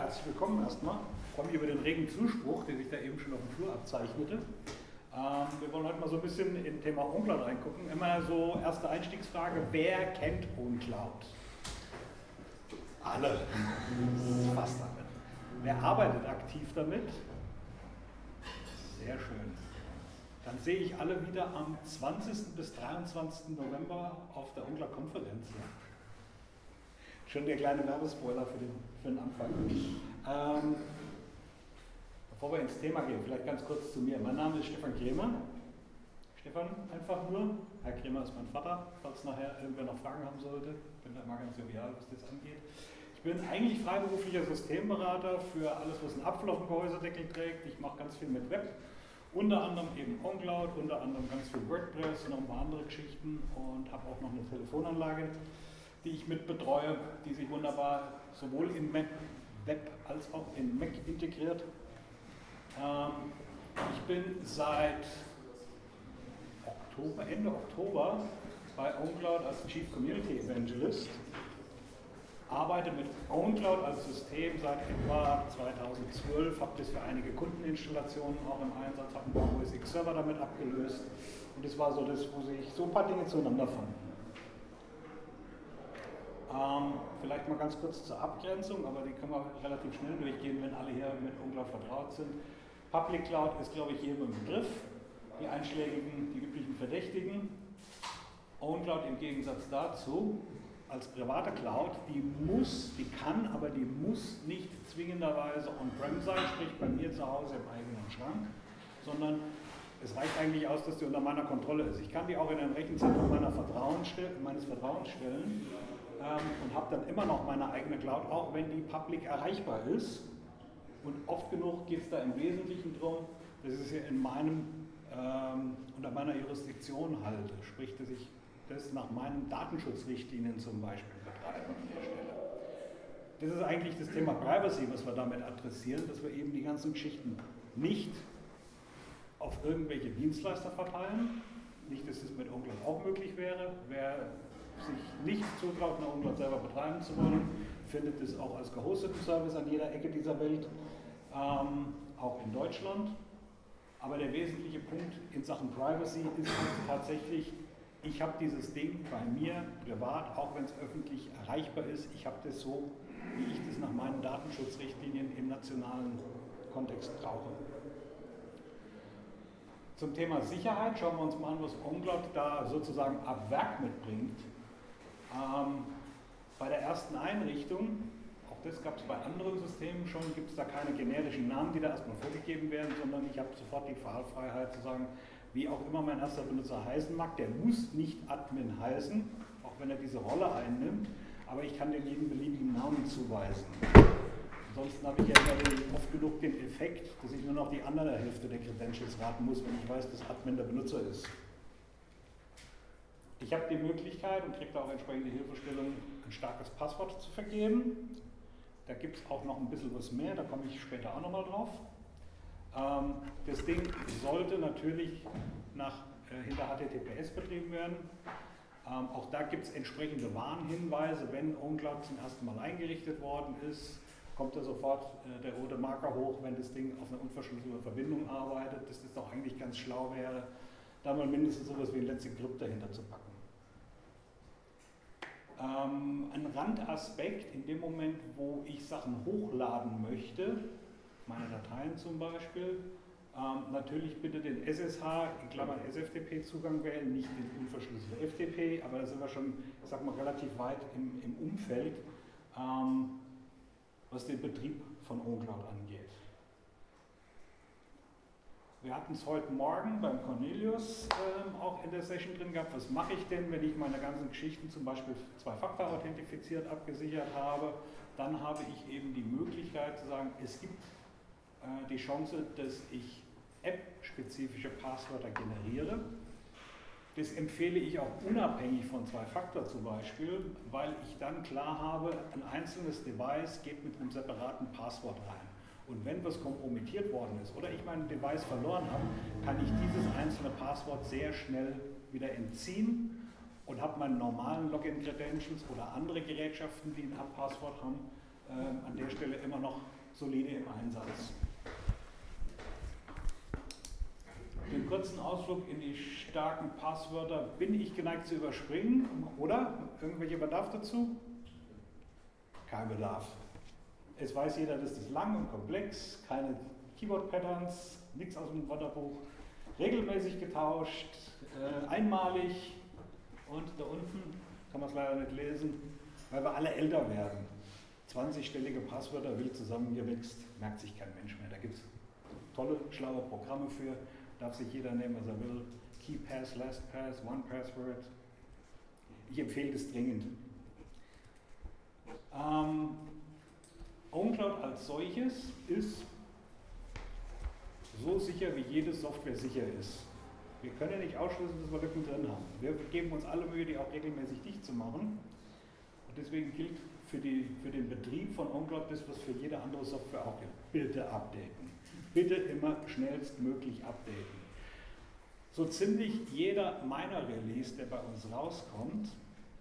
herzlich willkommen erstmal. Ich freue mich über den regen Zuspruch, der sich da eben schon auf dem Flur abzeichnete. Wir wollen heute mal so ein bisschen in das Thema OwnCloud reingucken. Immer so erste Einstiegsfrage, wer kennt OwnCloud? Alle. Fast alle. Wer arbeitet aktiv damit? Sehr schön. Dann sehe ich alle wieder am 20. bis 23. November auf der OwnCloud-Konferenz. Schon der kleine Werbespoiler für den Anfang. Bevor wir ins Thema gehen, vielleicht ganz kurz zu mir. Mein Name ist Stefan Kremer. Stefan einfach nur. Herr Kremer ist mein Vater, falls nachher irgendwer noch Fragen haben sollte. Ich bin da immer ganz jovial, was das angeht. Ich bin eigentlich freiberuflicher Systemberater für alles, was einen Apfel auf dem Gehäusedeckel trägt. Ich mache ganz viel mit Web. Unter anderem eben OwnCloud, unter anderem ganz viel WordPress, noch ein paar andere Geschichten und habe auch noch eine Telefonanlage, die ich mit betreue, die sich wunderbar sowohl im Web als auch in Mac integriert. Ich bin seit Ende Oktober bei OwnCloud als Chief Community Evangelist. Arbeite mit OwnCloud als System seit etwa 2012, habe das für einige Kundeninstallationen auch im Einsatz, habe ein paar OS X Server damit abgelöst und das war so das, wo sich so ein paar Dinge zueinander fanden. Vielleicht mal ganz kurz zur Abgrenzung, aber die können wir relativ schnell durchgehen, wenn alle hier mit OwnCloud vertraut sind. Public Cloud ist, glaube ich, jedem im Begriff, die einschlägigen, die üblichen Verdächtigen. OwnCloud im Gegensatz dazu, als private Cloud, die kann, aber die muss nicht zwingenderweise on-prem sein, sprich bei mir zu Hause im eigenen Schrank, sondern es reicht eigentlich aus, dass die unter meiner Kontrolle ist. Ich kann die auch in ein Rechenzentrum meines Vertrauens stellen und habe dann immer noch meine eigene Cloud, auch wenn die public erreichbar ist. Und oft genug geht es da im Wesentlichen darum, dass ich es hier unter meiner Jurisdiktion halte, sprich, dass ich das nach meinen Datenschutzrichtlinien zum Beispiel betreibe an der Stelle. Das ist eigentlich das Thema Privacy, was wir damit adressieren, dass wir eben die ganzen Geschichten nicht auf irgendwelche Dienstleister verteilen, nicht, dass das mit OwnCloud auch möglich wäre. Wer sich nicht zutraut, eine OwnCloud selber betreiben zu wollen, findet es auch als gehosteten Service an jeder Ecke dieser Welt, auch in Deutschland. Aber der wesentliche Punkt in Sachen Privacy ist tatsächlich, ich habe dieses Ding bei mir privat, auch wenn es öffentlich erreichbar ist, ich habe das so, wie ich das nach meinen Datenschutzrichtlinien im nationalen Kontext brauche. Zum Thema Sicherheit schauen wir uns mal an, was OwnCloud da sozusagen ab Werk mitbringt. Bei der ersten Einrichtung, auch das gab es bei anderen Systemen schon, gibt es da keine generischen Namen, die da erstmal vorgegeben werden, sondern ich habe sofort die Wahlfreiheit zu sagen, wie auch immer mein erster Benutzer heißen mag, der muss nicht Admin heißen, auch wenn er diese Rolle einnimmt, aber ich kann dem jeden beliebigen Namen zuweisen. Ansonsten habe ich ja immer oft genug den Effekt, dass ich nur noch die andere Hälfte der Credentials raten muss, wenn ich weiß, dass Admin der Benutzer ist. Ich habe die Möglichkeit und kriege da auch entsprechende Hilfestellung, ein starkes Passwort zu vergeben. Da gibt es auch noch ein bisschen was mehr, da komme ich später auch nochmal drauf. Das Ding sollte natürlich hinter HTTPS betrieben werden. Auch da gibt es entsprechende Warnhinweise, wenn OwnCloud zum ersten Mal eingerichtet worden ist, kommt da sofort der rote Marker hoch, wenn das Ding auf einer unverschlüsselten Verbindung arbeitet, dass das doch eigentlich ganz schlau wäre, da mal mindestens sowas wie ein Let's Encrypt dahinter zu packen. Ein Randaspekt in dem Moment, wo ich Sachen hochladen möchte, meine Dateien zum Beispiel, natürlich bitte den SSH, in Klammern SFTP-Zugang wählen, nicht den unverschlüsselten FTP, aber da sind wir schon, ich sag mal, relativ weit im Umfeld, was den Betrieb von OwnCloud angeht. Wir hatten es heute Morgen beim Cornelius auch in der Session drin gehabt. Was mache ich denn, wenn ich meine ganzen Geschichten zum Beispiel zwei-Faktor-authentifiziert abgesichert habe? Dann habe ich eben die Möglichkeit zu sagen, es gibt die Chance, dass ich App-spezifische Passwörter generiere. Das empfehle ich auch unabhängig von Zwei-Faktor zum Beispiel, weil ich dann klar habe, ein einzelnes Device geht mit einem separaten Passwort rein. Und wenn was kompromittiert worden ist oder ich mein Device verloren habe, kann ich dieses einzelne Passwort sehr schnell wieder entziehen und habe meine normalen Login-Credentials oder andere Gerätschaften, die ein App-Passwort haben, an der Stelle immer noch solide im Einsatz. Den kurzen Ausflug in die starken Passwörter bin ich geneigt zu überspringen, oder? Irgendwelcher Bedarf dazu? Kein Bedarf. Es weiß jeder, das ist lang und komplex, keine Keyboard-Patterns, nichts aus dem Wörterbuch, regelmäßig getauscht, einmalig und da unten kann man es leider nicht lesen, weil wir alle älter werden. 20-stellige Passwörter wild zusammengemixt, merkt sich kein Mensch mehr. Da gibt es tolle, schlaue Programme für, darf sich jeder nehmen, was er will. KeyPass, LastPass, OnePassword. Ich empfehle das dringend. OwnCloud als solches ist so sicher, wie jede Software sicher ist. Wir können nicht ausschließen, dass wir Lücken drin haben. Wir geben uns alle Mühe, die auch regelmäßig dicht zu machen. Und deswegen gilt für den Betrieb von OwnCloud das, was für jede andere Software auch gilt. Bitte updaten. Bitte immer schnellstmöglich updaten. So ziemlich jeder meiner Release, der bei uns rauskommt,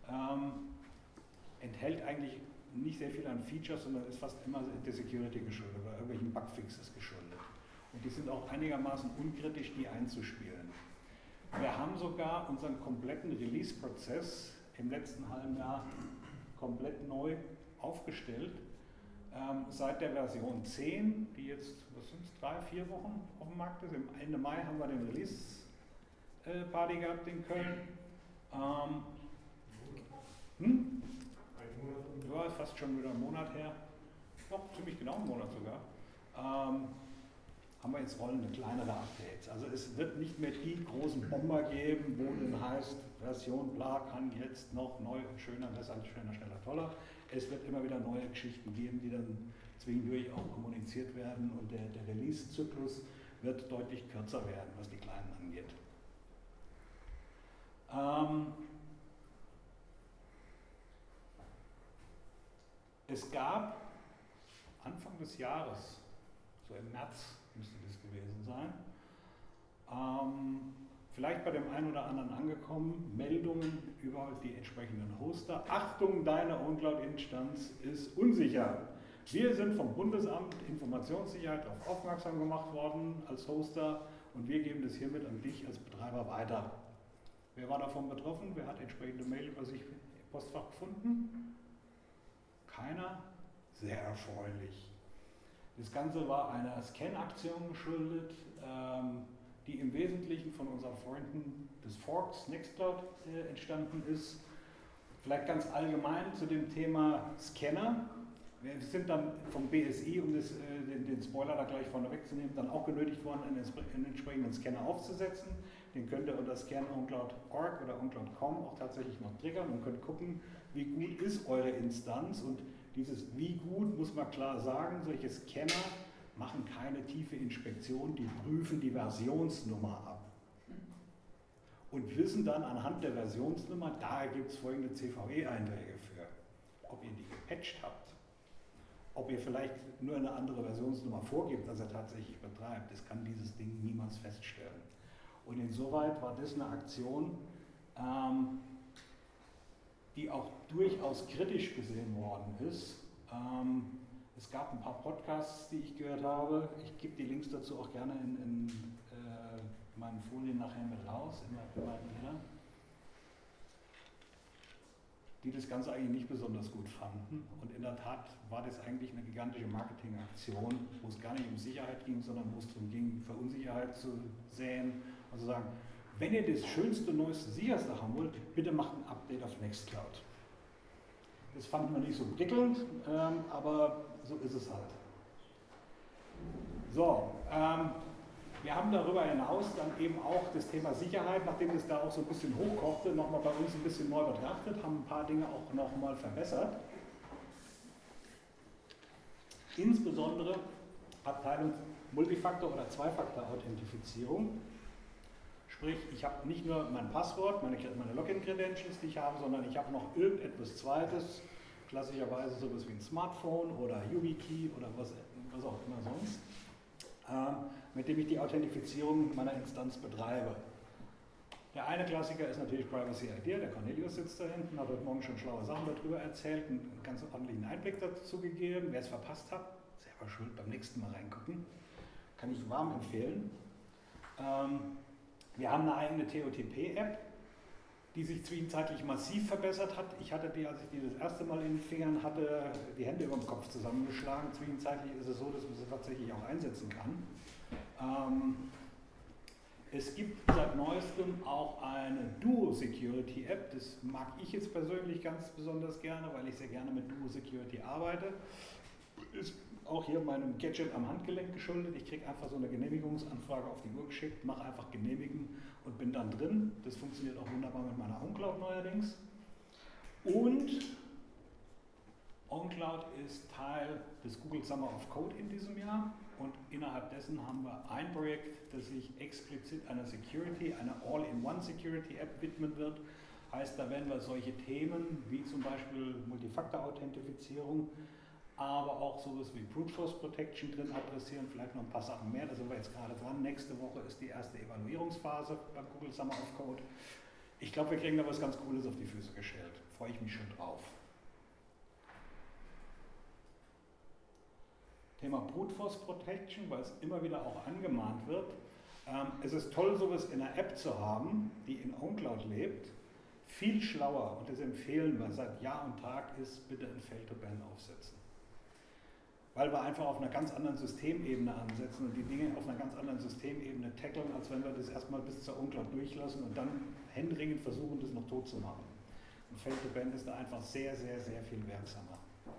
enthält eigentlich nicht sehr viel an Features, sondern ist fast immer der Security geschuldet oder irgendwelchen Bugfixes geschuldet. Und die sind auch einigermaßen unkritisch, die einzuspielen. Wir haben sogar unseren kompletten Release-Prozess im letzten halben Jahr komplett neu aufgestellt. Seit der Version 10, die jetzt, was sind es, 3-4 Wochen auf dem Markt ist. Ende Mai haben wir den Release-Party gehabt in Köln. Ja, ist fast schon wieder ein Monat her. Doch, ziemlich genau einen Monat sogar. Haben wir jetzt rollende kleinere Updates. Also es wird nicht mehr die großen Bomber geben, wo dann heißt, Version bla kann jetzt noch neu und schöner, besser, schöner, schneller, toller. Es wird immer wieder neue Geschichten geben, die dann zwischendurch auch kommuniziert werden und der Release-Zyklus wird deutlich kürzer werden, was die Kleinen angeht. Es gab Anfang des Jahres, so im März müsste das gewesen sein, vielleicht bei dem einen oder anderen angekommen, Meldungen über die entsprechenden Hoster. Achtung, deine OwnCloud-Instanz ist unsicher. Wir sind vom Bundesamt Informationssicherheit darauf aufmerksam gemacht worden als Hoster und wir geben das hiermit an dich als Betreiber weiter. Wer war davon betroffen? Wer hat entsprechende Mail über sich im Postfach gefunden? Keiner? Sehr erfreulich. Das Ganze war einer Scan-Aktion geschuldet, die im Wesentlichen von unseren Freunden des Forks Nextcloud entstanden ist. Vielleicht ganz allgemein zu dem Thema Scanner. Wir sind dann vom BSI, um den Spoiler da gleich vorne wegzunehmen, dann auch genötigt worden, einen entsprechenden Scanner aufzusetzen. Den könnt ihr unter scan.oncloud.org oder oncloud.com auch tatsächlich noch triggern und könnt gucken, wie gut ist eure Instanz. Und dieses wie gut muss man klar sagen, solche Scanner machen keine tiefe Inspektion, die prüfen die Versionsnummer ab. Und wissen dann anhand der Versionsnummer, da gibt es folgende CVE-Einträge für. Ob ihr die gepatcht habt, ob ihr vielleicht nur eine andere Versionsnummer vorgebt, als er tatsächlich betreibt, das kann dieses Ding niemals feststellen. Und insoweit war das eine Aktion, die auch durchaus kritisch gesehen worden ist. Es gab ein paar Podcasts, die ich gehört habe. Ich gebe die Links dazu auch gerne in meinen Folien nachher mit raus, immer wieder, die das Ganze eigentlich nicht besonders gut fanden. Und in der Tat war das eigentlich eine gigantische Marketingaktion, wo es gar nicht um Sicherheit ging, sondern wo es darum ging, Verunsicherheit zu säen. Also sagen, wenn ihr das schönste, neueste, sicherste haben wollt, bitte macht ein Update auf Nextcloud. Das fand man nicht so prickelnd, aber so ist es halt. So, wir haben darüber hinaus dann eben auch das Thema Sicherheit, nachdem es da auch so ein bisschen hochkochte, nochmal bei uns ein bisschen neu betrachtet, haben ein paar Dinge auch nochmal verbessert. Insbesondere Abteilung Multifaktor- oder Zweifaktor-Authentifizierung. Sprich, ich habe nicht nur mein Passwort, meine Login-Credentials, die ich habe, sondern ich habe noch irgendetwas Zweites, klassischerweise sowas wie ein Smartphone oder YubiKey oder was auch immer sonst, mit dem ich die Authentifizierung meiner Instanz betreibe. Der eine Klassiker ist natürlich Privacy Idea, der Cornelius sitzt da hinten, hat heute Morgen schon schlaue Sachen darüber erzählt, einen ganz ordentlichen Einblick dazu gegeben. Wer es verpasst hat, selber schuld, beim nächsten Mal reingucken. Kann ich warm empfehlen. Wir haben eine eigene TOTP-App, die sich zwischenzeitlich massiv verbessert hat. Ich hatte die, als ich die das erste Mal in den Fingern hatte, die Hände über dem Kopf zusammengeschlagen. Zwischenzeitlich ist es so, dass man sie tatsächlich auch einsetzen kann. Es gibt seit neuestem auch eine Duo Security App. Das mag ich jetzt persönlich ganz besonders gerne, weil ich sehr gerne mit Duo Security arbeite. Ist auch hier meinem Gadget am Handgelenk geschuldet. Ich kriege einfach so eine Genehmigungsanfrage auf die Uhr geschickt, mache einfach genehmigen und bin dann drin. Das funktioniert auch wunderbar mit meiner OnCloud neuerdings. Und OnCloud ist Teil des Google Summer of Code in diesem Jahr. Und innerhalb dessen haben wir ein Projekt, das sich explizit einer Security, einer All-in-One Security App widmen wird. Heißt, da werden wir solche Themen wie zum Beispiel Multifaktor-Authentifizierung, aber auch sowas wie Brute Force Protection drin adressieren, vielleicht noch ein paar Sachen mehr, da sind wir jetzt gerade dran. Nächste Woche ist die erste Evaluierungsphase beim Google Summer of Code. Ich glaube, wir kriegen da was ganz Cooles auf die Füße gestellt. Freue ich mich schon drauf. Thema Brute Force Protection, weil es immer wieder auch angemahnt wird. Es ist toll, sowas in einer App zu haben, die in OnCloud lebt. Viel schlauer, und das empfehlen wir seit Jahr und Tag, ist bitte ein Fail-to-Ban aufsetzen. Weil wir einfach auf einer ganz anderen Systemebene ansetzen und die Dinge auf einer ganz anderen Systemebene tackeln, als wenn wir das erstmal bis zur OnCloud durchlassen und dann händeringend versuchen, das noch tot zu machen. Ein Fail-to-Ban ist da einfach sehr, sehr, sehr viel wirksamer.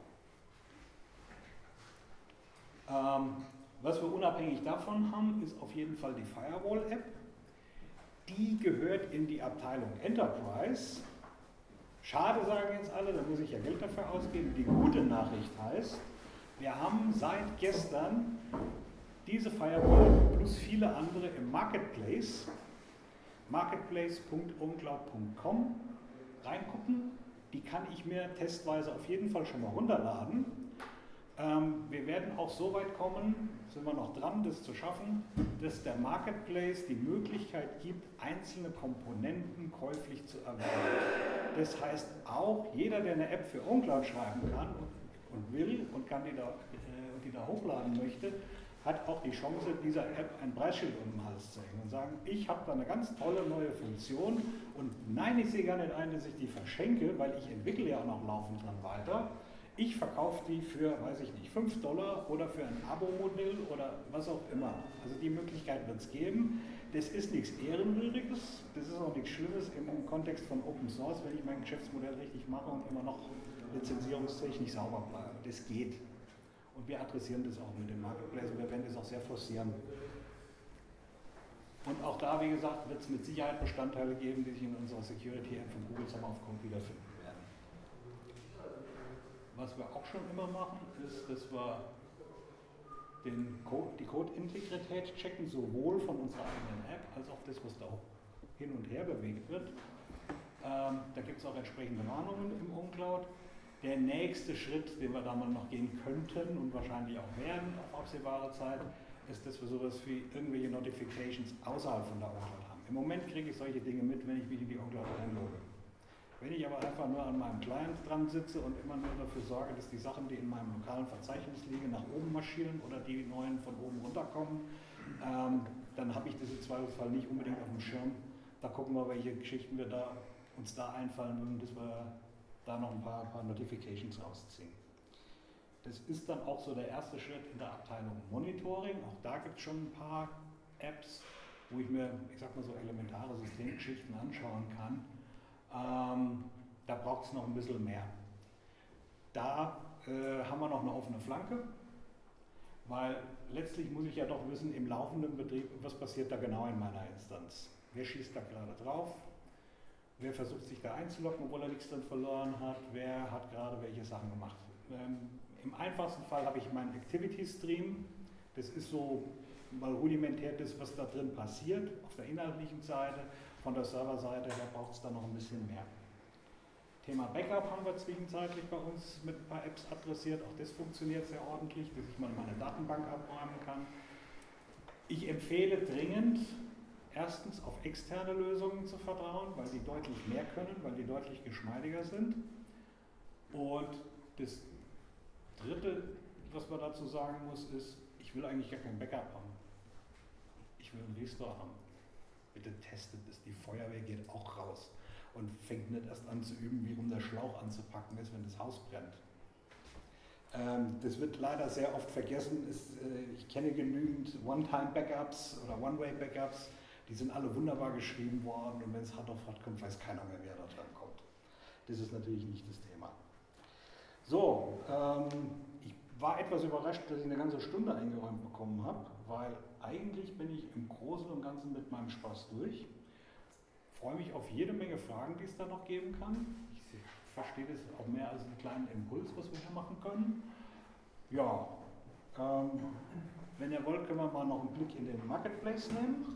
Was wir unabhängig davon haben, ist auf jeden Fall die Firewall-App. Die gehört in die Abteilung Enterprise. Schade, sagen jetzt alle, da muss ich ja Geld dafür ausgeben. Die gute Nachricht heißt, wir haben seit gestern diese Firewall plus viele andere im Marketplace, marketplace.oncloud.com, reingucken. Die kann ich mir testweise auf jeden Fall schon mal runterladen. Wir werden auch so weit kommen, sind wir noch dran, das zu schaffen, dass der Marketplace die Möglichkeit gibt, einzelne Komponenten käuflich zu erwerben. Das heißt auch, jeder, der eine App für OnCloud schreiben kann und will und kann die da hochladen möchte, hat auch die Chance, dieser App ein Preisschild um den Hals zu hängen und sagen, ich habe da eine ganz tolle neue Funktion und nein, ich sehe gar nicht ein, dass ich die verschenke, weil ich entwickle ja auch noch laufend dran weiter. Ich verkaufe die für, weiß ich nicht, $5 oder für ein Abo-Modell oder was auch immer. Also die Möglichkeit wird es geben. Das ist nichts Ehrenwürdiges, das ist auch nichts Schlimmes im Kontext von Open Source, wenn ich mein Geschäftsmodell richtig mache und immer noch lizenzierungstechnisch sauber bleibe. Das geht. Und wir adressieren das auch mit dem Marketplace und wir werden das auch sehr forcieren. Und auch da, wie gesagt, wird es mit Sicherheit Bestandteile geben, die sich in unserer Security-App von Google Summer of Code wiederfinden. Was wir auch schon immer machen, ist, dass wir die Code-Integrität checken, sowohl von unserer eigenen App, als auch das, was da hin und her bewegt wird. Da gibt es auch entsprechende Warnungen im OnCloud. Der nächste Schritt, den wir da mal noch gehen könnten und wahrscheinlich auch werden auf absehbare Zeit, ist, dass wir sowas wie irgendwelche Notifications außerhalb von der OnCloud haben. Im Moment kriege ich solche Dinge mit, wenn ich mich in die OnCloud einlogge. Wenn ich aber einfach nur an meinem Client dran sitze und immer nur dafür sorge, dass die Sachen, die in meinem lokalen Verzeichnis liegen, nach oben marschieren oder die neuen von oben runterkommen, dann habe ich das im Zweifelsfall nicht unbedingt auf dem Schirm. Da gucken wir, welche Geschichten wir uns da einfallen würden, dass wir da noch ein paar Notifications rausziehen. Das ist dann auch so der erste Schritt in der Abteilung Monitoring. Auch da gibt es schon ein paar Apps, wo ich mir, ich sag mal so, elementare Systemgeschichten anschauen kann. Da braucht es noch ein bisschen mehr. Da haben wir noch eine offene Flanke, weil letztlich muss ich ja doch wissen, im laufenden Betrieb, was passiert da genau in meiner Instanz. Wer schießt da gerade drauf? Wer versucht sich da einzuloggen, obwohl er nichts drin verloren hat? Wer hat gerade welche Sachen gemacht? Im einfachsten Fall habe ich meinen Activity Stream. Das ist so mal rudimentär das, was da drin passiert, auf der inhaltlichen Seite. Von der Serverseite her braucht es da noch ein bisschen mehr. Thema Backup haben wir zwischenzeitlich bei uns mit ein paar Apps adressiert. Auch das funktioniert sehr ordentlich, dass ich mal meine Datenbank abräumen kann. Ich empfehle dringend, erstens auf externe Lösungen zu vertrauen, weil die deutlich mehr können, weil die deutlich geschmeidiger sind. Und das dritte, was man dazu sagen muss, ist, ich will eigentlich gar kein Backup haben. Ich will einen Restore haben. Bitte testet es. Die Feuerwehr geht auch raus und fängt nicht erst an zu üben, wie rum der Schlauch anzupacken ist, wenn das Haus brennt. Das wird leider sehr oft vergessen. Ich kenne genügend One-Time-Backups oder One-Way-Backups. Die sind alle wunderbar geschrieben worden und wenn es hart auf hart kommt, weiß keiner mehr, wer da dran kommt. Das ist natürlich nicht das Thema. So, ich war etwas überrascht, dass ich eine ganze Stunde eingeräumt bekommen habe, weil eigentlich bin ich im Großen und Ganzen mit meinem Spaß durch. Freue mich auf jede Menge Fragen, die es da noch geben kann. Ich verstehe das auch mehr als einen kleinen Impuls, was wir hier machen können. Ja, wenn ihr wollt, können wir mal noch einen Blick in den Marketplace nehmen.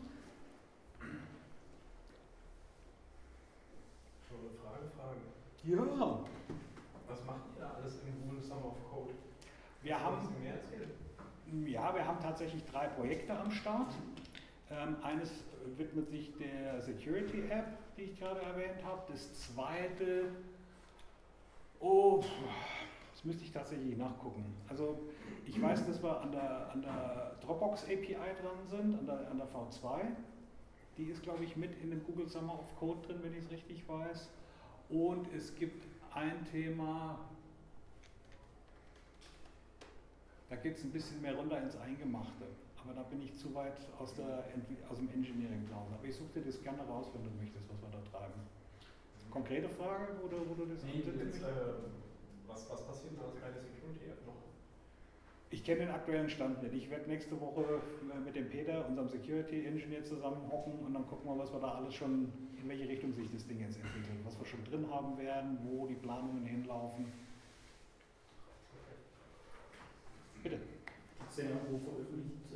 Schon eine Frage. Ja. Was macht ihr alles im Google Summer of Code? Wir haben, ein bisschen mehr erzählen? ja, wir haben tatsächlich 3 Projekte am Start. Eines widmet sich der Security App, die ich gerade erwähnt habe. Das zweite, das müsste ich tatsächlich nachgucken. Also ich weiß, dass wir an der Dropbox API dran sind, an der V2. Die ist, glaube ich, mit in dem Google Summer of Code drin, wenn ich es richtig weiß. Und es gibt ein Thema, da geht es ein bisschen mehr runter ins Eingemachte. Aber da bin ich zu weit aus dem Engineering draußen. Aber ich suche dir das gerne raus, wenn du möchtest, was wir da treiben. Konkrete Frage, wo du das jetzt, was passiert da bei der Security App noch? Ich kenne den aktuellen Stand nicht. Ich werde nächste Woche mit dem Peter, unserem Security Engineer, zusammenhocken und dann gucken wir, was wir da alles schon, in welche Richtung sich das Ding jetzt entwickelt, was wir schon drin haben werden, wo die Planungen hinlaufen. Bitte. Gibt es denn irgendwo veröffentlicht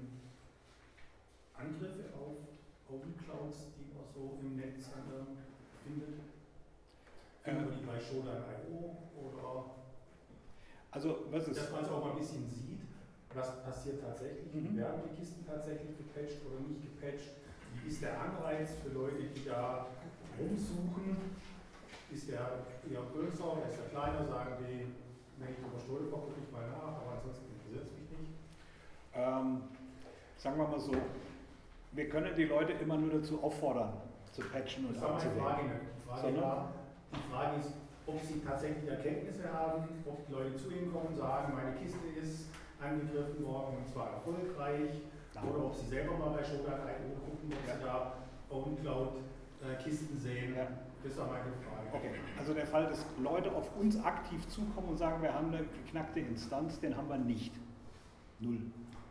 Angriffe auf OpenClouds, die man so im Netz findet? Finden wir die bei Shodan.io oder also, was ist? dass man es auch mal ein bisschen sieht, was passiert tatsächlich, werden die Kisten tatsächlich gepatcht oder nicht gepatcht? Wie ist der Anreiz für Leute, die da rumsuchen? Ist der eher größer, ist der kleiner, sagen die, wenn ich drüber stolper, gucke ich mal nach, aber ansonsten interessiert es mich nicht. Sagen wir mal so, wir können die Leute immer nur dazu auffordern, zu patchen und abzuwägen. Die Frage ist, ob sie tatsächlich Erkenntnisse haben, ob die Leute zu ihnen kommen und sagen, meine Kiste ist angegriffen worden und zwar erfolgreich, oder ob sie selber mal bei Shodan.io gucken, ob sie da OpenCloud-Kisten sehen. Ja. Das war meine Frage. Okay, also der Fall, dass Leute auf uns aktiv zukommen und sagen, wir haben eine geknackte Instanz, den haben wir nicht. Null.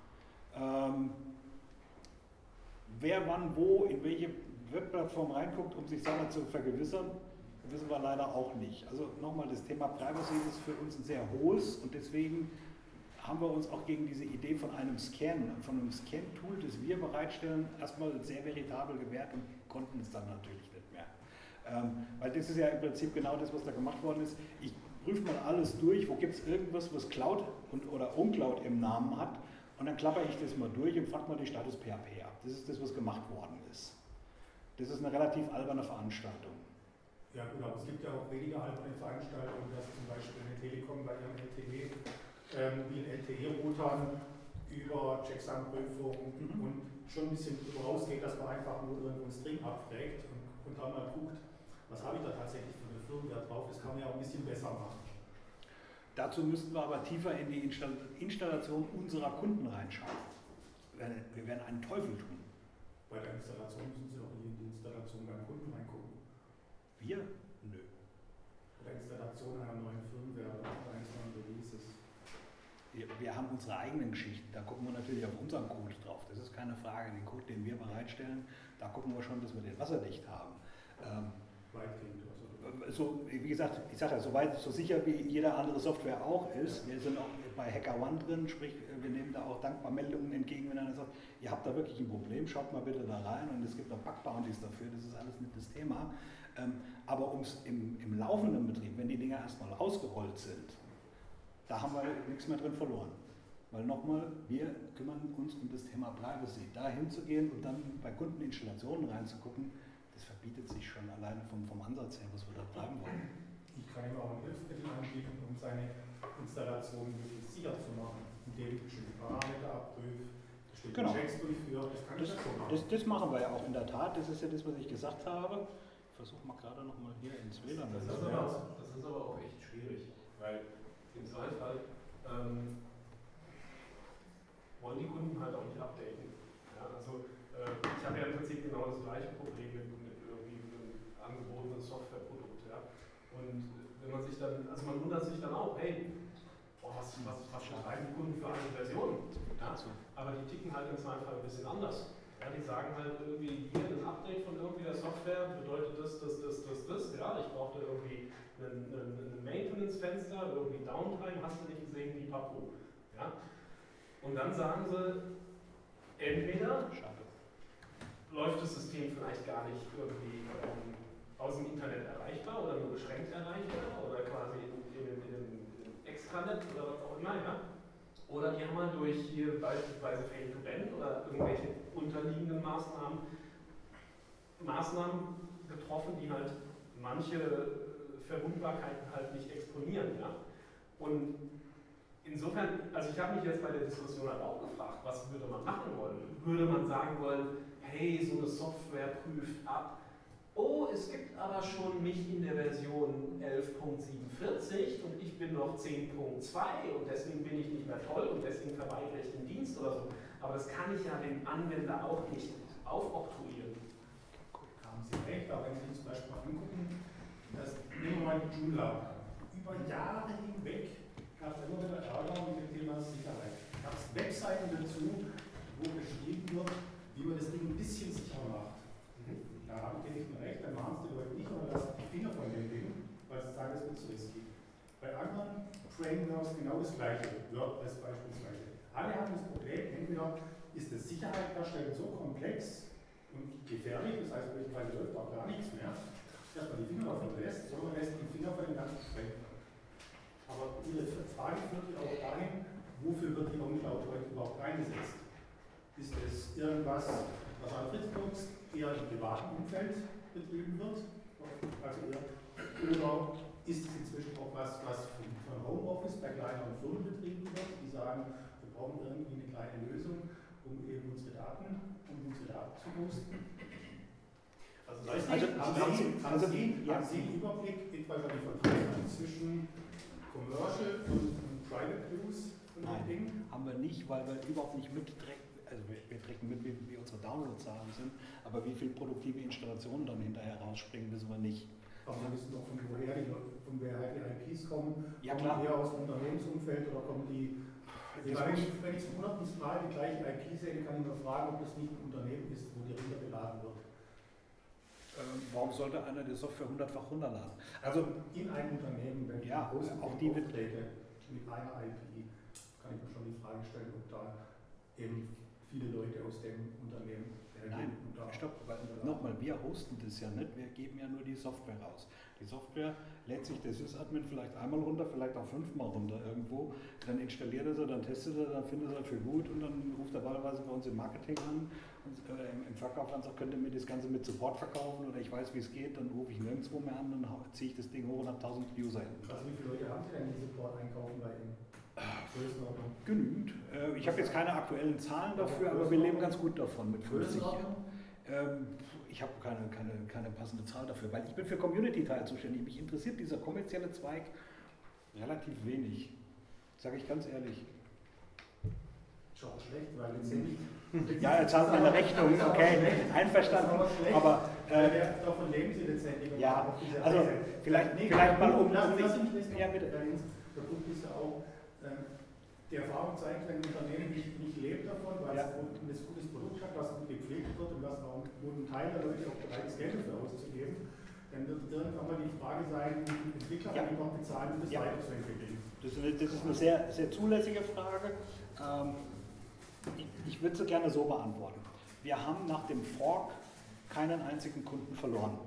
Wer wann wo in welche Webplattform reinguckt, um sich selber zu vergewissern, wissen wir leider auch nicht. Also nochmal, das Thema Privacy ist für uns ein sehr hohes und deswegen haben wir uns auch gegen diese Idee von einem Scan-Tool, das wir bereitstellen, erstmal sehr veritabel gewehrt und konnten es dann natürlich nicht mehr. Weil das ist ja im Prinzip genau das, was da gemacht worden ist. Ich prüfe mal alles durch, wo gibt es irgendwas, was Cloud oder Uncloud im Namen hat und dann klapper ich das mal durch und frage mal die Status PHP ab. Das ist das, was gemacht worden ist. Das ist eine relativ alberne Veranstaltung. Ja gut, aber es gibt ja auch weniger alberne Veranstaltungen, dass zum Beispiel eine Telekom bei ihrem LTE, wie ein LTE-Router über Checksum-Prüfung und schon ein bisschen drüber rausgeht, dass man einfach nur einen String abfragt und dann mal guckt, was habe ich da tatsächlich für eine Firmware drauf, das kann man ja auch ein bisschen besser machen. Dazu müssten wir aber tiefer in die Installation unserer Kunden reinschauen. Wir werden einen Teufel tun. Bei der Installation müssen Sie auch in die Installation beim Kunden reingucken. Wir? Nö. Bei der Installation einer neuen Firmware oder eines neuen Releases. Wir haben unsere eigenen Geschichten, da gucken wir natürlich auf unseren Code drauf. Das ist keine Frage. Den Code, den wir bereitstellen, da gucken wir schon, dass wir den wasserdicht haben. Weitgehend. So, wie gesagt, ich sage ja, so sicher wie jede andere Software auch ist. Wir sind auch bei HackerOne drin, sprich, wir nehmen da auch dankbar Meldungen entgegen, wenn einer sagt, ihr habt da wirklich ein Problem, schaut mal bitte da rein und es gibt auch Bug-Bounties dafür, das ist alles nicht das Thema. Aber im laufenden Betrieb, wenn die Dinger erstmal ausgerollt sind, da haben wir nichts mehr drin verloren. Weil nochmal, wir kümmern uns um das Thema Privacy. Da hinzugehen und dann bei Kundeninstallationen reinzugucken, das verbietet sich schon alleine vom Ansatz her, was wir da treiben wollen. ich kann ihm auch ein Hilfsmittel anbieten, um seine Installation möglichst sicher zu machen, indem ich bestimmte Parameter abprüfe, bestimmte Checks durchführe. Das kann ich schon machen. Das machen wir ja auch in der Tat. Das ist ja das, was ich gesagt habe. Ich versuche mal gerade noch mal hier ins WLAN. Das ist aber auch echt schwierig, weil im Zweifelsfall wollen die Kunden halt auch nicht updaten. Ja, also ich habe ja im Prinzip genau das gleiche Problem mit irgendwie einem angebotenen Softwareprodukt. Ja. Und wenn man sich dann, also man wundert sich dann auch, hey, was schreiben die Kunden für eine Version? Ja? Aber die ticken halt im Zweifelsfall ein bisschen anders. Ja, die sagen halt irgendwie, hier ein Update von irgendwie der Software bedeutet das. Ja, ich brauchte irgendwie ein Maintenance-Fenster, irgendwie Downtime, hast du nicht gesehen, wie Papo. Ja? Und dann sagen sie, entweder läuft das System vielleicht gar nicht irgendwie aus dem Internet erreichbar oder nur beschränkt erreichbar oder quasi in Extranet oder was auch immer, ja. Oder die haben halt durch hier beispielsweise Fail-to-Bend oder irgendwelche unterliegenden Maßnahmen getroffen, die halt manche Verwundbarkeiten halt nicht exponieren, ja. Und insofern, also ich habe mich jetzt bei der Diskussion halt auch gefragt, was würde man machen wollen? Würde man sagen wollen, hey, so eine Software prüft ab, oh, es gibt aber schon mich in der Version 11.47 und ich bin noch 10.2 und deswegen bin ich nicht mehr toll und deswegen verweigere ich den Dienst oder so. Aber das kann ich ja dem Anwender auch nicht aufoktroyieren. Da haben Sie recht, aber wenn Sie zum Beispiel mal angucken, nehmen wir mal die Joomla. Über Jahre hinweg gab es immer wieder Ärger mit dem Thema Sicherheit. Es gab Webseiten dazu, wo beschrieben wird, wie man das Ding ein bisschen sicherer macht. Da habe ich nicht mehr recht, dann machen es die Leute nicht, aber lassen die Finger von dem Ding, weil sie sagen, es wird zu risky. Bei anderen Frameworks genau das gleiche, WordPress beispielsweise. Alle haben das Problem, entweder ist das Sicherheit darstellen so komplex und gefährlich, das heißt, beispielsweise läuft auch gar nichts mehr, dass man die Finger davon lässt, sondern lässt die Finger von dem ganzen Framework. Aber Ihre Frage führt auch dahin, wofür wird die OnCloud heute überhaupt eingesetzt? Ist es irgendwas, was an Fritzbox eher im privaten Umfeld betrieben wird? Also oder ist es inzwischen auch was von Homeoffice bei kleineren Firmen betrieben wird, die sagen, wir brauchen irgendwie eine kleine Lösung, um eben unsere Daten zu hosten? Haben Sie einen Überblick etwa über die Verteilung zwischen Commercial und Private Use von dem Ding? Haben wir nicht, weil wir überhaupt nicht mittracken. Also wir tracken mit, wie unsere Downloadzahlen sind, aber wie viele produktive Installationen dann hinterher rausspringen, wissen wir nicht. Aber wir wissen doch, von woher die IPs kommen. Ja, kommen klar. Die eher aus dem Unternehmensumfeld oder kommen die... Wenn ich zum 100. Mal die gleiche IP sehe, kann ich nur fragen, ob das nicht ein Unternehmen ist, wo die runtergeladen wird. Warum sollte einer die Software 100-fach runterladen? Also in einem Unternehmen, wenn ja, auch die Aufträge mit einer IP, kann ich mir schon die Frage stellen, ob da eben viele Leute aus dem Unternehmen Nein, stopp, weil nochmal, wir hosten das ja nicht, wir geben ja nur die Software raus. Die Software lädt sich der Sysadmin vielleicht einmal runter, vielleicht auch 5-mal runter irgendwo, dann installiert er sie, dann testet er, dann findet er für gut und dann ruft er wahlweise bei uns im Marketing an und im Verkauf an, sagt, könnt ihr mir das Ganze mit Support verkaufen oder ich weiß, wie es geht, dann rufe ich nirgendwo mehr an, dann ziehe ich das Ding hoch und habe 1000 User hinten. Also wie viele Leute haben Sie denn, die Support einkaufen bei Ihnen? Genügend. Ich habe jetzt keine aktuellen Zahlen dafür, aber wir leben ganz gut davon mit 50. Ich habe keine passende Zahl dafür, weil ich bin für Community-Teil zuständig. Mich interessiert dieser kommerzielle Zweig relativ wenig, sage ich ganz ehrlich. Schon schlecht, weil letztendlich... Ja, er zahlt meine Rechnung, okay, einverstanden, aber... davon leben Sie letztendlich. Ja, also vielleicht mal um... Lassen Sie mich ja, bitte. Der Punkt ist ja auch, die Erfahrung zeigt, wenn ein Unternehmen nicht lebt davon, weil es ein gutes Produkt hat, was gut gepflegt wird und wo ein Teil der Leute auch bereit ist, Geld dafür auszugeben, dann wird irgendwann mal die Frage sein, wie die Entwickler eigentlich noch bezahlen, um das weiterzuentwickeln. Das ist eine sehr, sehr zulässige Frage. Ich würde sie gerne so beantworten. Wir haben nach dem Fork keinen einzigen Kunden verloren.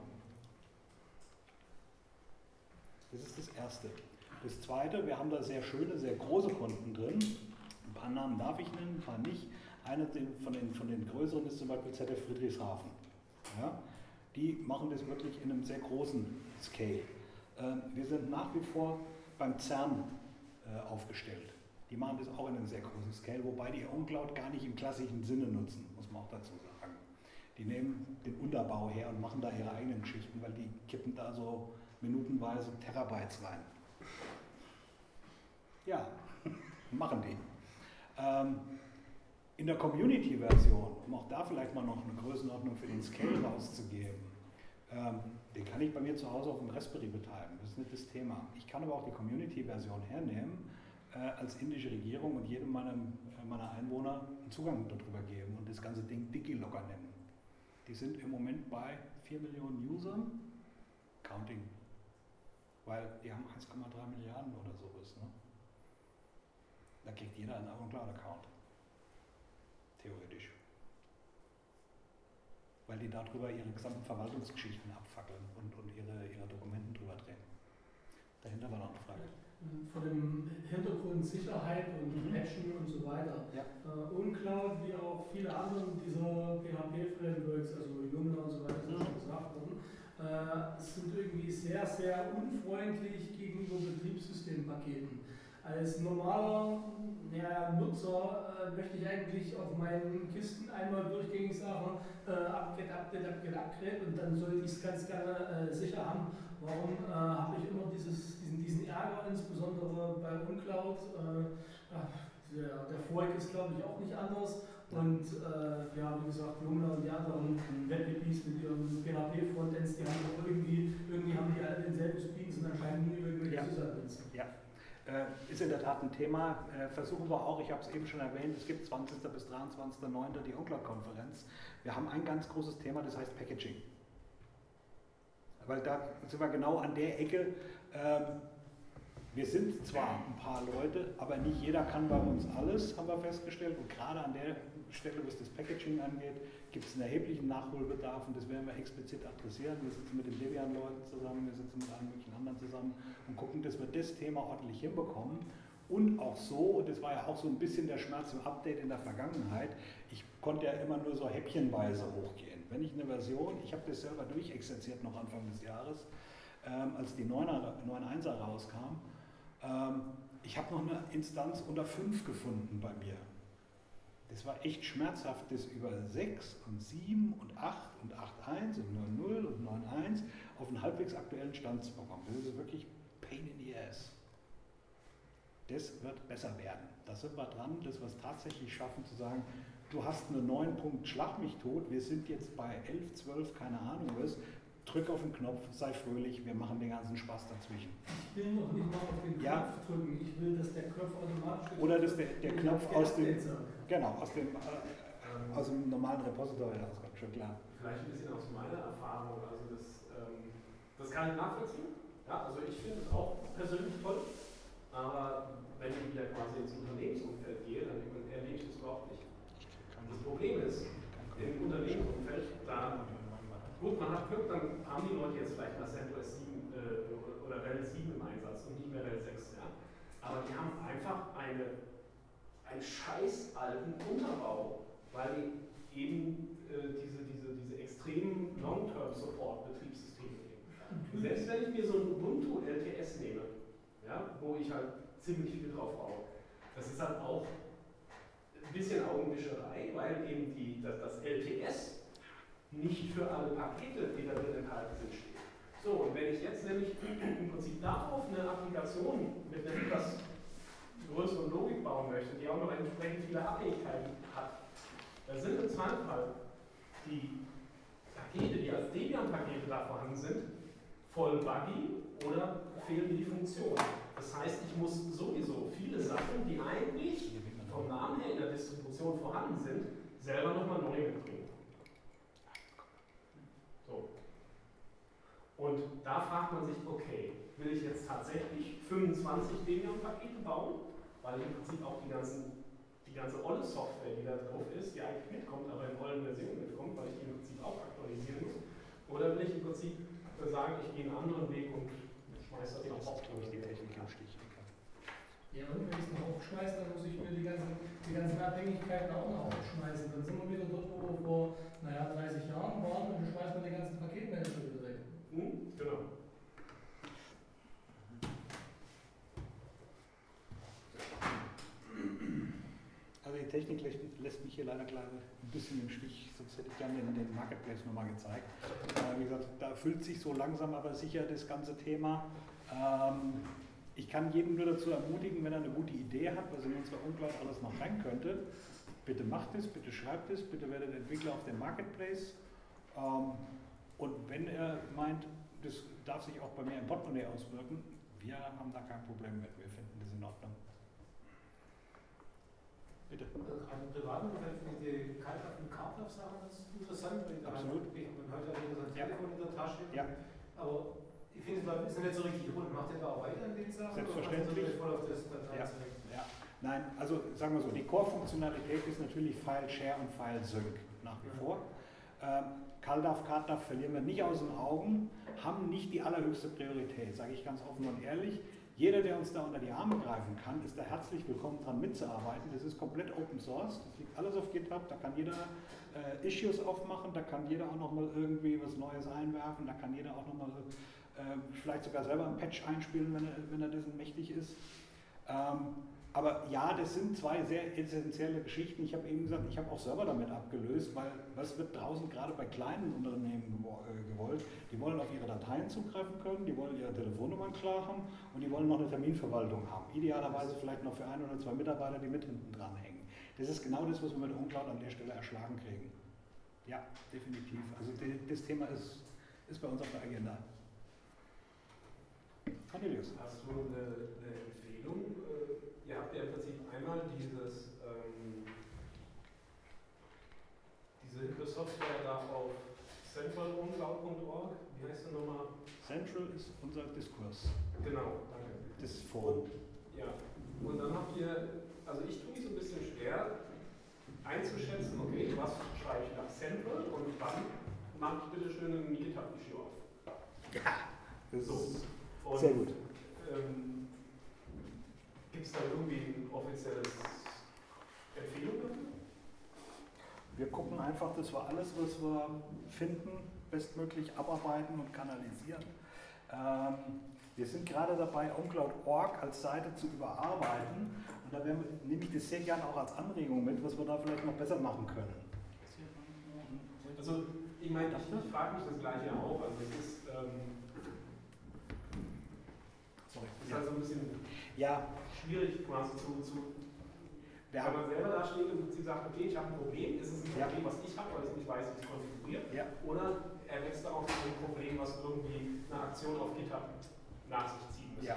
Das ist das Erste. Das Zweite, wir haben da sehr schöne, sehr große Kunden drin. Ein paar Namen darf ich nennen, ein paar nicht. Einer von den größeren ist zum Beispiel ZF Friedrichshafen. Ja? Die machen das wirklich in einem sehr großen Scale. Wir sind nach wie vor beim CERN aufgestellt. Die machen das auch in einem sehr großen Scale, wobei die OwnCloud gar nicht im klassischen Sinne nutzen, muss man auch dazu sagen. Die nehmen den Unterbau her und machen da ihre eigenen Geschichten, weil die kippen da so minutenweise Terabytes rein. Ja, machen die. In der Community-Version, um auch da vielleicht mal noch eine Größenordnung für den Scale rauszugeben, den kann ich bei mir zu Hause auf dem Raspberry betreiben, das ist nicht das Thema. Ich kann aber auch die Community-Version hernehmen, als indische Regierung und jedem meiner Einwohner einen Zugang darüber geben und das ganze Ding DigiLogger nennen. Die sind im Moment bei 4 Millionen Usern, counting, weil die haben 1,3 Milliarden oder sowas. Ne? Da kriegt jeder einen OwnCloud-Account. Theoretisch. Weil die darüber ihre gesamten Verwaltungsgeschichten abfackeln und ihre Dokumenten drüber drehen. Dahinter war noch eine Frage. Von dem Hintergrund Sicherheit und Patchen und so weiter. Ja. OwnCloud, wie auch viele andere dieser PHP-Frameworks, also Joomla und so weiter, ist schon gesagt worden, sind irgendwie sehr, sehr unfreundlich gegenüber Betriebssystempaketen. Als normaler Nutzer möchte ich eigentlich auf meinen Kisten einmal durchgängig sagen, Upgrade und dann sollte ich es ganz gerne sicher haben. Warum habe ich immer diesen Ärger, insbesondere bei OwnCloud? Der Vorweg ist, glaube ich, auch nicht anders. Und wie gesagt, Joomla und die anderen WebAPIs mit ihren PHP-Frontends, die haben irgendwie haben die alle denselben Speeds und anscheinend nie irgendwelche Sicherheitsnetze. Ja. Ist in der Tat ein Thema, versuchen wir auch, ich habe es eben schon erwähnt, es gibt 20. bis 23.09. die OwnCloud-Konferenz. Wir haben ein ganz großes Thema, das heißt Packaging. Weil da sind wir genau an der Ecke, wir sind zwar ein paar Leute, aber nicht jeder kann bei uns alles, haben wir festgestellt. Und gerade an der Stelle, was das Packaging angeht, gibt es einen erheblichen Nachholbedarf und das werden wir explizit adressieren. Wir sitzen mit den Debian-Leuten zusammen, wir sitzen mit allen möglichen anderen zusammen und gucken, dass wir das Thema ordentlich hinbekommen. Und auch so, und das war ja auch so ein bisschen der Schmerz im Update in der Vergangenheit, ich konnte ja immer nur so häppchenweise hochgehen. Wenn ich eine Version, ich habe das selber durchexerziert noch Anfang des Jahres, als die 9.1er rauskam, ich habe noch eine Instanz unter 5 gefunden bei mir. Das war echt schmerzhaft, das über 6 und 7 und 8 und 8.1 und 9.0 und 9.1 auf einen halbwegs aktuellen Stand zu bekommen. Das ist wirklich pain in the ass. Das wird besser werden. Da sind wir dran, dass wir es tatsächlich schaffen zu sagen, du hast eine 9 Punkt, schlag mich tot, wir sind jetzt bei 11, 12, keine Ahnung was, drück auf den Knopf, sei fröhlich, wir machen den ganzen Spaß dazwischen. Ich will noch nicht mal auf den Knopf drücken, ich will, dass der Knopf automatisch... Oder dass der Knopf aus dem normalen Repository rauskommt, schon klar. Vielleicht ein bisschen aus meiner Erfahrung, also das kann ich nachvollziehen. Ja, also ich finde es auch persönlich toll, aber wenn ich wieder quasi ins Unternehmensumfeld gehe, dann erlebe ich das überhaupt nicht. Das Problem ist, im Unternehmensumfeld, gut, man hat Glück, dann haben die Leute jetzt vielleicht mal CentOS 7 oder RHEL 7 im Einsatz und nicht mehr RHEL 6. Ja? Aber die haben einfach einen scheiß alten Unterbau, weil die eben diese extremen Long-Term-Support-Betriebssysteme nehmen. Selbst wenn ich mir so ein Ubuntu LTS nehme, ja, wo ich halt ziemlich viel drauf baue, das ist halt auch ein bisschen Augenwischerei, weil eben das LTS nicht für alle Pakete, die da drin enthalten sind, steht. So, und wenn ich jetzt nämlich im Prinzip darauf eine Applikation mit einer etwas größeren Logik bauen möchte, die auch noch entsprechend viele Abhängigkeiten hat, da sind im Zweifelsfall die Pakete, die als Debian-Pakete da vorhanden sind, voll buggy oder fehlen mir die Funktion. Das heißt, ich muss sowieso viele Sachen, die eigentlich vom Namen her in der Distribution vorhanden sind, selber nochmal neu mitbringen. So. Und da fragt man sich, okay, will ich jetzt tatsächlich 25 Debian-Pakete bauen, weil ich im Prinzip auch die ganze olle Software, die da drauf ist, die eigentlich mitkommt, aber in ollen Versionen mitkommt, weil ich die im Prinzip auch aktualisieren muss. Oder will ich im Prinzip sagen, ich gehe einen anderen Weg und schmeiße das noch auf. Die Technik im Stich. Ja, und wenn ich es noch aufschmeiße, dann muss ich mir die ganzen Abhängigkeiten auch noch aufschmeißen. Dann sind wir wieder dort, wo wir vor 30 Jahren waren und dann schmeißen wir den ganzen Paketmanager wieder weg. Genau. Technik lässt mich hier leider ein bisschen im Stich, sonst hätte ich gerne den Marketplace nochmal gezeigt. Wie gesagt, da füllt sich so langsam aber sicher das ganze Thema. Ich kann jeden nur dazu ermutigen, wenn er eine gute Idee hat, was in unserer Uncloud alles noch rein könnte, bitte macht es, bitte schreibt es, bitte werdet Entwickler auf dem Marketplace. Und wenn er meint, das darf sich auch bei mir im Portemonnaie auswirken, wir haben da kein Problem mit, wir finden das in Ordnung. Bitte. Gerade im privaten Umfeld finde ich die Kaltaf- und Kartaf-Sachen ganz interessant, weil Absolut. Man hat ja wieder sein Telefon in der Tasche. Ja. Aber ich finde, es ist nicht so richtig rund. Macht ihr da auch weiter an den Sachen? Selbstverständlich. Oder voll auf das Datei Ja. Nein, also sagen wir so, die Core-Funktionalität ist natürlich File Share und File Sync nach wie vor. CalDAV, CarDAV verlieren wir nicht aus den Augen, haben nicht die allerhöchste Priorität, sage ich ganz offen und ehrlich. Jeder, der uns da unter die Arme greifen kann, ist da herzlich willkommen dran mitzuarbeiten. Das ist komplett Open Source, das liegt alles auf GitHub, da kann jeder Issues aufmachen, da kann jeder auch nochmal irgendwie was Neues einwerfen, da kann jeder auch nochmal vielleicht sogar selber ein Patch einspielen, wenn er dessen mächtig ist. Aber ja, das sind zwei sehr essentielle Geschichten. Ich habe eben gesagt, ich habe auch Server damit abgelöst, weil was wird draußen gerade bei kleinen Unternehmen gewollt? Die wollen auf ihre Dateien zugreifen können, die wollen ihre Telefonnummern klar haben und die wollen noch eine Terminverwaltung haben. Idealerweise vielleicht noch für 1 oder 2 Mitarbeiter, die mit hinten dran hängen. Das ist genau das, was wir mit Uncloud an der Stelle erschlagen kriegen. Ja, definitiv. Also das Thema ist bei uns auf der Agenda. Cornelius. Hast du eine Empfehlung? Ihr habt ja im Prinzip einmal diese Software da auf centraluncloud.org. Wie heißt der nochmal? Central ist unser Diskurs. Genau, danke. Das Forum. Ja, und dann habt ihr, also ich tue mich so ein bisschen schwer einzuschätzen, okay, was schreibe ich nach Central und wann mache ich bitte schön ein GitHub-Issue auf. Ja, das So. ist Und, sehr gut. Gibt es da irgendwie ein offizielles Empfehlung dafür? Wir gucken einfach, dass wir alles, was wir finden, bestmöglich abarbeiten und kanalisieren. Wir sind gerade dabei, uncloud.org als Seite zu überarbeiten und da nehme ich das sehr gerne auch als Anregung mit, was wir da vielleicht noch besser machen können. Also ich meine, ich frage mich das Gleiche auch. Also es ist, ist halt so ein bisschen schwierig quasi wenn man selber da steht und sie sagt, okay, ich habe ein Problem, ist es ein Problem, was ich habe, weil ich nicht weiß, wie ich es konfiguriere, oder erwächst da auch ein Problem, was irgendwie eine Aktion auf GitHub nach sich ziehen müsste.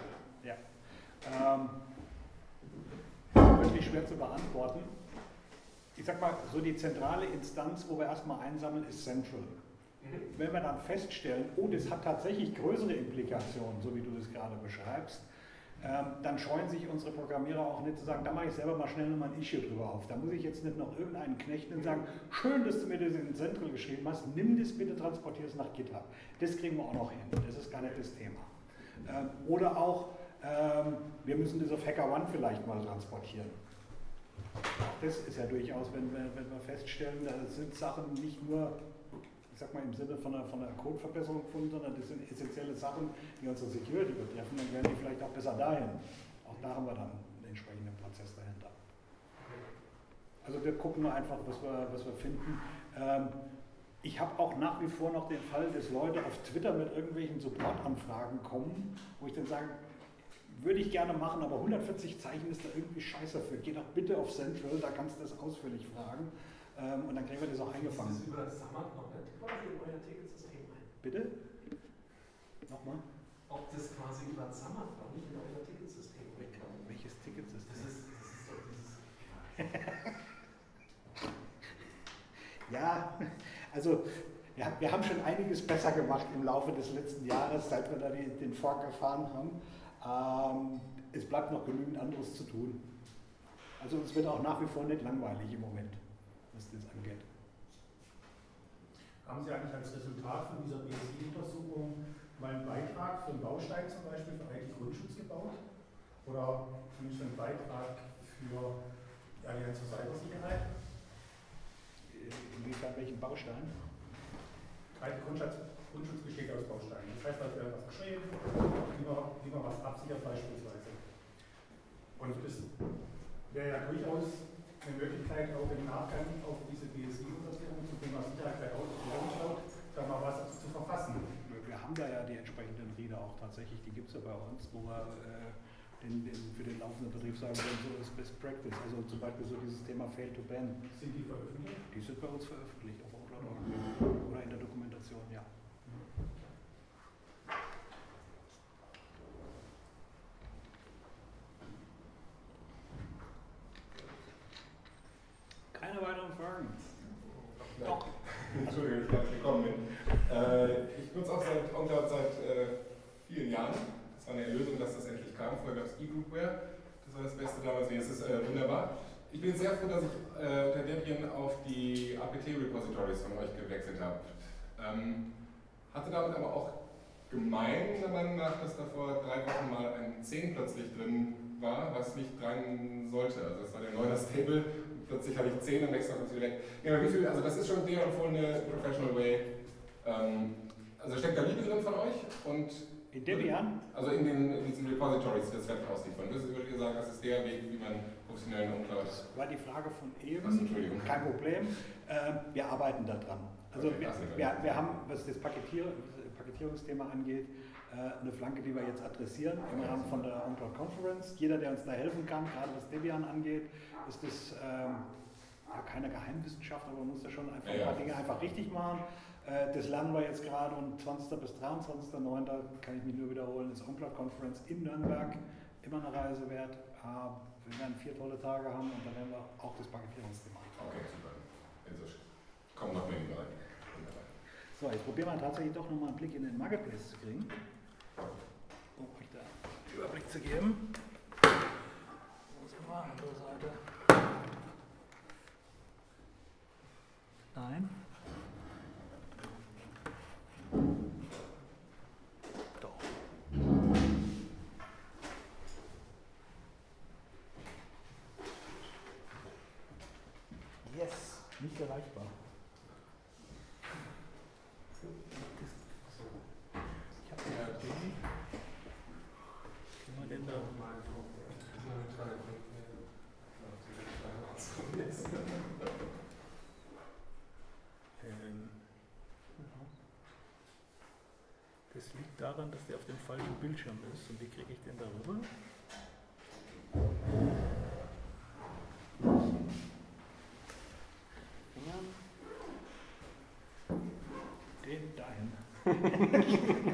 Wirklich schwer zu beantworten. Ich sag mal, so die zentrale Instanz, wo wir erstmal einsammeln, ist Central. Wenn wir dann feststellen, oh, das hat tatsächlich größere Implikationen, so wie du das gerade beschreibst, dann scheuen sich unsere Programmierer auch nicht zu sagen, da mache ich selber mal schnell nochmal ein Issue drüber auf. Da muss ich jetzt nicht noch irgendeinen knechten und sagen, schön, dass du mir das in Central geschrieben hast, nimm das bitte, transportier es nach GitHub. Das kriegen wir auch noch hin, das ist gar nicht das Thema. Oder auch, wir müssen das auf HackerOne vielleicht mal transportieren. Das ist ja durchaus, wenn wir feststellen, da sind Sachen nicht nur, ich sag mal im Sinne von einer Codeverbesserung gefunden, sondern das sind essentielle Sachen, die unsere Security betreffen, dann werden die vielleicht auch besser dahin. Auch da haben wir dann einen entsprechenden Prozess dahinter. Also wir gucken nur einfach, was wir finden. Ich habe auch nach wie vor noch den Fall, dass Leute auf Twitter mit irgendwelchen Supportanfragen kommen, wo ich dann sage, würde ich gerne machen, aber 140 Zeichen ist da irgendwie scheiße für. Geh doch bitte auf Central, da kannst du das ausführlich fragen. Und dann kriegen wir das auch eingefangen. Ist das über Summit noch nicht quasi in euer Ticketsystem ein? Bitte? Nochmal? Ob das quasi über Summit noch nicht in euer Ticketsystem reinkommt? Welches Ticketsystem? Das ist doch dieses... Ja, also wir haben schon einiges besser gemacht im Laufe des letzten Jahres, seit wir da den Fork erfahren haben. Es bleibt noch genügend anderes zu tun. Also es wird auch nach wie vor nicht langweilig im Moment, was das angeht. Haben Sie eigentlich als Resultat von dieser BSI-Untersuchung mal einen Beitrag für einen Baustein zum Beispiel für IT-Grundschutz gebaut? Oder zumindest einen Beitrag für die Allianz für Cybersicherheit? Inwiefern welchen Baustein? Grundschutz besteht aus Bausteinen. Das heißt, da wird was geschrieben, wie man was absichert beispielsweise. Und das wäre ja durchaus eine Möglichkeit, auch im Nachgang auf diese BSI-Untersuchung zum Thema Sicherheit bei Cloud, da mal was zu verfassen. Wir haben da ja die entsprechenden Reader auch tatsächlich, die gibt es ja bei uns, wo wir für den laufenden Betrieb sagen würden, so ist Best Practice. Also zum Beispiel so dieses Thema Fail to Ban. Sind die veröffentlicht? Die sind bei uns veröffentlicht auf Outlook oder in der Dokumentation, ja. Keine weiteren Fragen? Doch. Entschuldigung, ich gleich gekommen bin. Ich nutze auch OnCloud seit vielen Jahren. Das war eine Erlösung, dass das endlich kam. Vorher gab es eGroupware. Das war das Beste damals. Jetzt ist es wunderbar. Ich bin sehr froh, dass ich unter Debian auf die APT-Repositories von euch gewechselt habe. Hatte damit aber auch gemein, meiner Meinung nach, dass da vor 3 Wochen mal ein 10 plötzlich drin war, was nicht rein sollte. Also das war der 9er Stable. Plötzlich hatte ich 10 und nächstes Mal kommt es wieder weg. Ja, wie viel, also das ist schon der empfohlene Professional Way. Also steckt da Liebe drin von euch und in Debian? Also in diesen Repositories, die das Web ausliefern. Würdet ihr sagen, das ist der Weg, wie man professionellen Umcloud... Das war die Frage von eben. Entschuldigung. Kein Problem. Wir arbeiten daran. Also okay, wir haben, was das Paketierungsthema angeht, eine Flanke, die wir jetzt adressieren im Rahmen von der OnCloud Conference. Jeder, der uns da helfen kann, gerade was Debian angeht, ist das keine Geheimwissenschaft, aber man muss da schon einfach ein paar Dinge einfach richtig machen. Das lernen wir jetzt gerade und 20. bis 23.09. kann ich mich nur wiederholen, ist OnCloud Conference in Nürnberg, immer eine Reise wert. Wir werden 4 tolle Tage haben und dann werden wir auch das Paketierungsthema anschauen. Okay, super. Also, komm noch mehr in den Bereich. So, jetzt probieren wir tatsächlich doch nochmal einen Blick in den Marketplace zu kriegen, um euch da einen Überblick zu geben. Wo sind wir? Andere Seite. Nein. Doch. Yes, nicht erreichbar. Ich habe ja den. Kann man denn da? Das liegt daran, dass der auf dem falschen Bildschirm ist. Und wie kriege ich den darüber? Den dahin.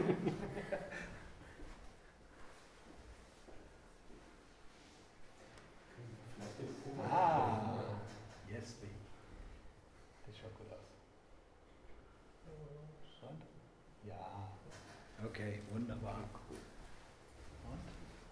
Yes, baby. Das schaut gut aus. Schon? Ja. Okay, wunderbar. Und?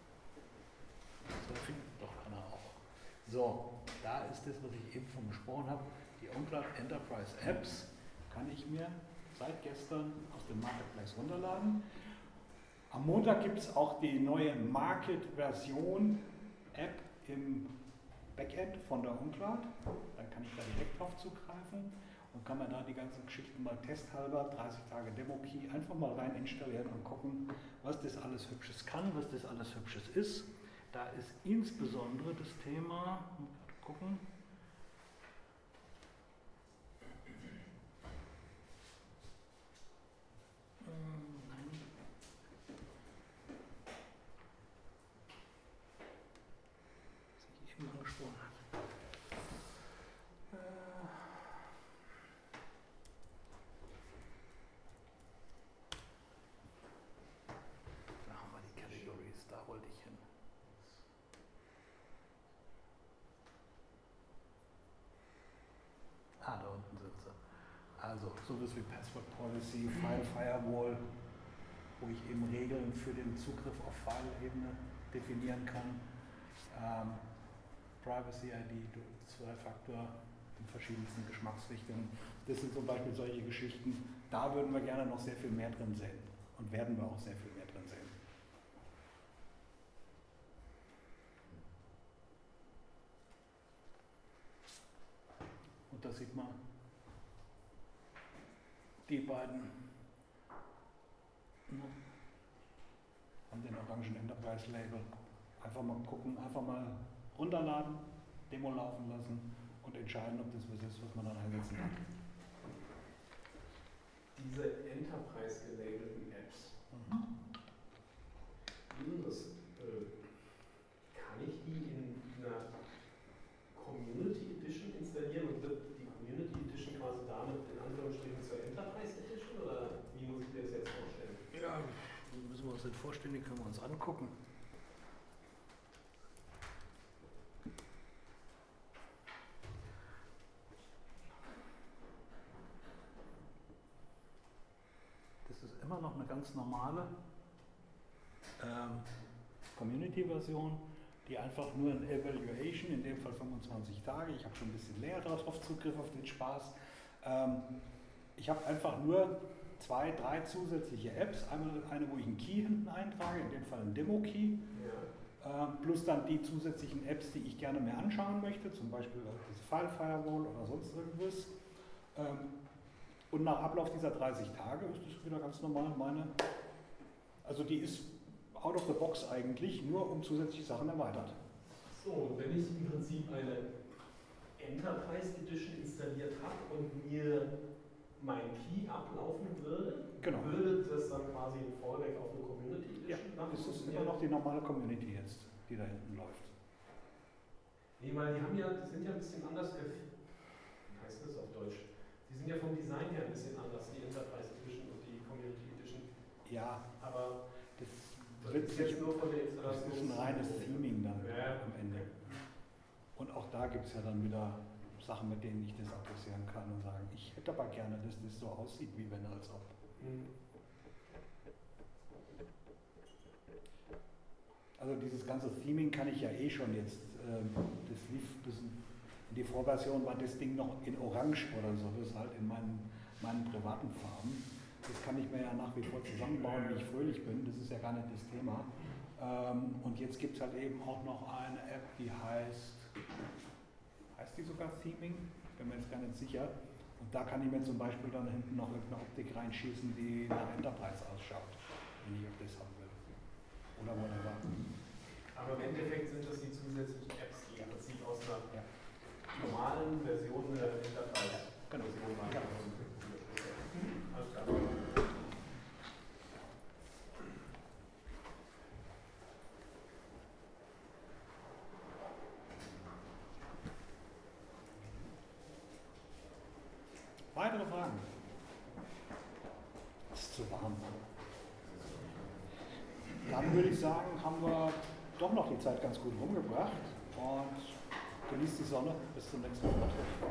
So findet doch einer auch. So, da ist das, was ich eben von gesprochen habe. Die OnCloud Enterprise Apps kann ich mir seit gestern aus dem Marketplace runterladen. Am Montag gibt es auch die neue Market-Version App im Backend von der OnCloud. Dann kann ich da direkt drauf zugreifen und kann mir da die ganzen Geschichten mal testhalber, 30 Tage Demo-Key, einfach mal rein installieren und gucken, was das alles Hübsches kann, was das alles Hübsches ist. Da ist insbesondere das Thema, gucken, angesprochen hat. Da haben wir die Categories, da wollte ich hin. Da unten sind sie. Also sowas wie Password Policy, File Firewall, wo ich eben Regeln für den Zugriff auf File-Ebene definieren kann. Privacy ID, 2-Faktor in verschiedensten Geschmacksrichtungen. Das sind zum Beispiel solche Geschichten, da würden wir gerne noch sehr viel mehr drin sehen und werden wir auch sehr viel mehr drin sehen. Und da sieht man die beiden haben den orangen Enterprise Label. Einfach mal gucken, einfach mal runterladen, Demo laufen lassen und entscheiden, ob das was ist, was man dann einsetzen kann. Diese Enterprise-gelabelten Apps, kann ich die in einer Community Edition installieren und wird die Community Edition quasi damit in Anführungsstrichen zur Enterprise Edition oder wie muss ich mir das jetzt vorstellen? Ja, müssen wir uns das vorstellen, die können wir uns angucken. Das ist immer noch eine ganz normale Community-Version, die einfach nur ein Evaluation, in dem Fall 25 Tage, ich habe schon ein bisschen länger darauf Zugriff auf den Spaß. Ich habe einfach nur 2, 3 zusätzliche Apps, einmal eine, wo ich einen Key hinten eintrage, in dem Fall einen Demo-Key, plus dann die zusätzlichen Apps, die ich gerne mehr anschauen möchte, zum Beispiel das File Firewall oder sonst irgendwas. Und nach Ablauf dieser 30 Tage ist das wieder ganz normal also die ist out of the box eigentlich, nur um zusätzliche Sachen erweitert. So, und wenn ich im Prinzip eine Enterprise Edition installiert habe und mir mein Key ablaufen würde, Genau. würde das dann quasi ein Fallback auf eine Community Edition machen? Das ist immer noch die normale Community jetzt, die da hinten läuft. Nee, weil die sind ja ein bisschen anders, wie heißt das auf Deutsch? Die sind ja vom Design her ein bisschen anders, die Enterprise Edition und die Community Edition. Ja, aber das wird ist jetzt nur von der das Installation. ist ein reines Theming dann Ja. am Ende. Und auch da gibt es ja dann wieder Sachen, mit denen ich das adressieren kann und sagen, ich hätte aber gerne, dass das so aussieht, wie wenn als ob. Also dieses ganze Theming kann ich ja eh schon jetzt, das lief bis in die Vorversion, war das Ding noch in Orange oder so, das ist halt in meinen privaten Farben. Das kann ich mir ja nach wie vor zusammenbauen, wie ich fröhlich bin, das ist ja gar nicht das Thema. Und jetzt gibt es halt eben auch noch eine App, die heißt die sogar Theming? Bin mir jetzt gar nicht sicher. Und da kann ich mir zum Beispiel dann hinten noch irgendeine Optik reinschießen, die nach Enterprise ausschaut, wenn ich auf das haben will. Oder whatever. Aber im Endeffekt sind das die zusätzlichen Apps, die im Prinzip aus einer normalen Version der Enterprise Version Ja. Alles klar. Weitere Fragen? Es ist zu warm. Dann würde ich sagen, haben wir doch noch die Zeit ganz gut rumgebracht und genießt die Sonne. Bis zum nächsten Mal.